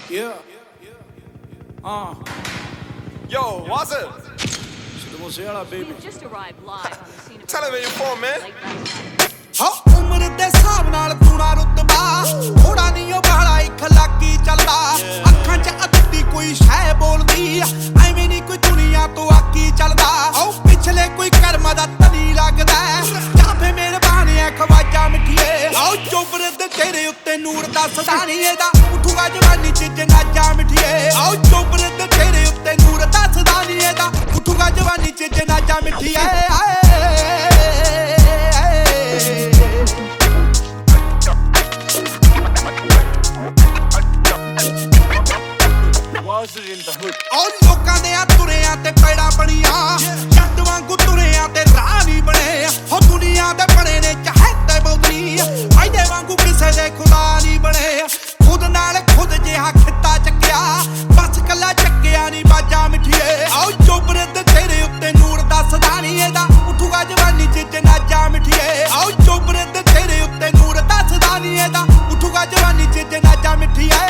Yeah. Yo, what's up? Siete Mosella, baby. We've just arrived live on the scene of Tell him where you're from, man. late last night. ਉਮਰ ਦੇ ਹਿਸਾਬ ਨਾਲ ਤੂਣਾ ਰੁਤਬਾ ਥੋੜਾ ਨਹੀਂ ਉਹ ਬਾਲਾ ਇੱਕ ਲੱਕੀ ਚੱਲਦਾ ਅੱਖਾਂ 'ਚ ਅੱਧੀ ਕੋਈ ਸ਼ੈ ਬੋਲਦੀ ਐਵੇਂ ਨਹੀਂ ਕੋਈ ਦੁਨੀਆ ਤੋਂ ਆਕੀ ਚੱਲਦਾ ਉਹ ਪਿਛਲੇ ਕੋਈ ਕਰਮ ਦਾ ਤਨੀ ਲੱਗਦਾ ਜਾਂ ਫੇ ਮਿਹਰਬਾਨ ਐ ਖਵਾਜਾ ਮਿੱਠੀਏ ਉਹ ਚੋਬਰ ਦੇ ਤੇਰੇ ਉੱਤੇ ਨੂਰ ਦੱਸਦਾ ਨਹੀਂ ਇਹਦਾ ਉੱਠੂਗਾ ਜਵਾਨੀ 'ਚ ਜਨਾਜਾ ਮਿੱਠੀਏ ਉਹ ਚੋਬਰ ਦੇ ਤੇਰੇ ਉੱਤੇ ਨੂਰ ਦੱਸਦਾ ਨਹੀਂ ਇਹਦਾ ਉੱਠੂਗਾ ਜਵਾਨੀ 'ਚ ਜਨਾਜਾ ਮਿੱਠੀਏ और लोकां दे तुरियां ते पैड़ा बनिया जट वांगू तुरियां ते राह नहीं बने हो दुनिया दे बने ने चाहते बहुती फायदे वांगू किसे दे खुदा नहीं बने खुद नाल खुद जिहा खित्ता चक्या बस कला चक्या नहीं बाजा मिठिए आओ चोबरे ते तेरे उत्ते नूर दसदा नहीं एदा उठूगा जवानी च जनाजा मिठिए आओ चोबरे ते तेरे उत्ते नूर दसदा नहीं एदा उठूगा जवानी च जनाजा मिठिए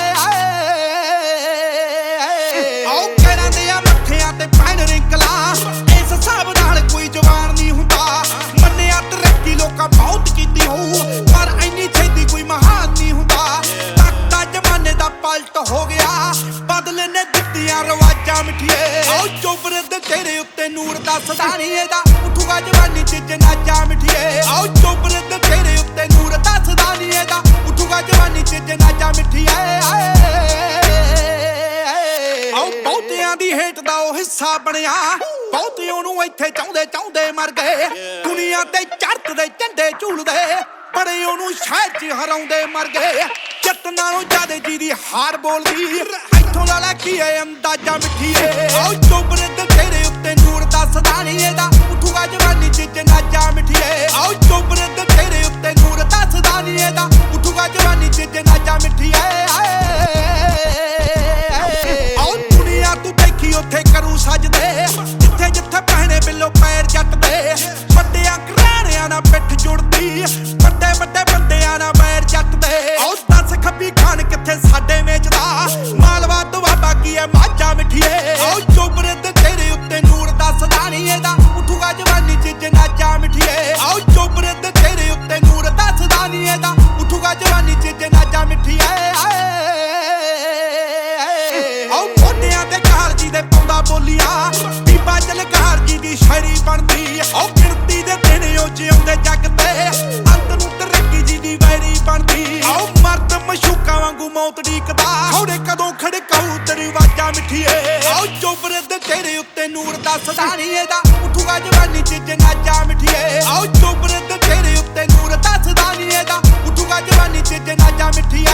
बहुत कीती हो पर इन्नी छेती कोई महान नहीं हुंदा तकता जमाने दा पलट हो गया बदले ने दित्तियां रवाजा मिठिए आओ चोबरे दे तेरे उत्ते नूर दसदा नहीं एदा उठूगा जवानी च जनाजा मिठिए आओ चोबरे दे तेरे उत्ते नूर दसदा नहीं एदा उठूगा जवानी च जनाजा मिठिए आओ बहुतियां दी हेट दा ओ हिस्सा बनया बहुते ओनू इत्थे चाहुंदे चाहुंदे मर गए दुनिया ते चढ़दे झंडे झूलदे बड़े ओनू शहर च हराउंदे मर गए जट नालों ज्यादा जी दी हार बोलदी इत्थों ला लै की है अंदाजा मिठिए आओ चोबरे ते तेरे उत्ते नूर दसदा नहीं एदा उठूगा जवानी च जनाजा मिठिए आओ चोबरे ते तेरे उत्ते नूर दसदा नहीं एदा उठूगा जवानी च जनाजा मिठिए आओ दुनिया तू देखी उत्थे करू सजदे जिथे जिथे पहने बिलो पैर जट दे बड्डियां घराणियां नाल पिठ जुड़दी बड्डे बड्डे बंदियां नाल पैर जट दे आओ दस खब्बी खान किथे साडे मेचदा मालवा दुआबा की है माजा मिठिए आओ चोबरे ते तेरे उत्ते नूर दसदा नहीं एदा उठूगा जवानी च जनाजा मिठिए आओ चोबरे ते तेरे उत्ते नूर दसदा नहीं एदा उठूगा जवानी च जनाजा मिठिए आओ मोढियां ते कार जी दे पौंदा बोलिया बीबा जलकार जी दी शायरी बनदी आओ गिरती दे दिन ओ जिउंदे जग ते अंत नूं तरक्की जी दी वैरी बनदी आओ मर्द मशूका वांगू मौत ढीकदा खौड़े कदों खड़काऊ दरवाजा मिठिए आओ चोबरे दे तेरे उत्ते नूर दसदा नहीं एदा उठूगा जवानी च जनाजा मिठिए आओ चोबरे दे तेरे उत्ते नूर दसदा नहीं एदा उठूगा जवानी च जनाजा मिठिए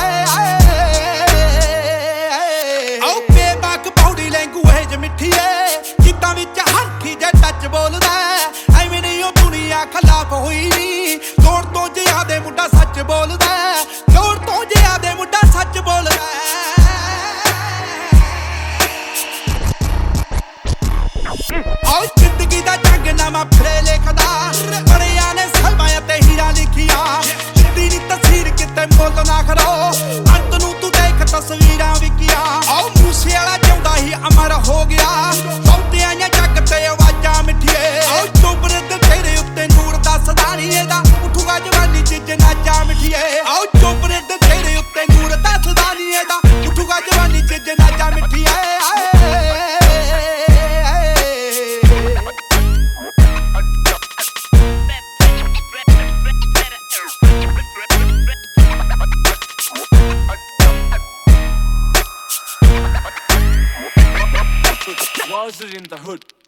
आओ बेबाक पौड़ी लैंगुएज मिठिए जिद्दां विच हरखी जे टच बोलदा ऐवें नहीं ओ दुनिया खिलाफ होई नी लोड़ तो जियादे मुंडा सच बोलदा लोड़ तो जियादे मुंडा सच बोलदा आओ जिंदगी दा जंग नामा फिरे लिखदा बड़ियां ने सलमां ते हीरा लिखिया जिद्दी दी तस्वीर किते मुੱਲ ना खरो अंत नूं तू देख तस्वीरां विकिया आओ मूसे वाला जिउंदा ही अमर हो गया बहुतियां जग ते आवाजां मिठिए आओ चोबरे ते तेरे उत्ते नूर दसदा नहीं एदा उठूगा जवानी च जनाजा मिठिए आओ चोबरे ते तेरे उत्ते नूर दसदा नहीं एदा उठूगा जवानी च जनाजा मिठिए Was it in the hood?